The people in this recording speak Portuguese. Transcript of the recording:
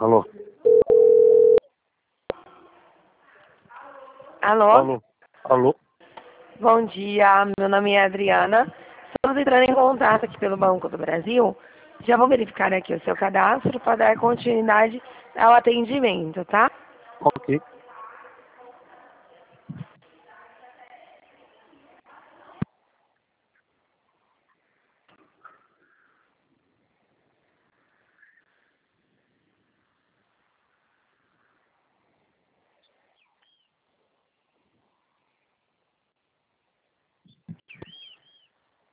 Alô? Alô? Alô? Alô? Bom dia, meu nome é Adriana. Estamos entrando em contato aqui pelo Banco do Brasil. Já vou verificar aqui o seu cadastro para dar continuidade ao atendimento, tá? Ok.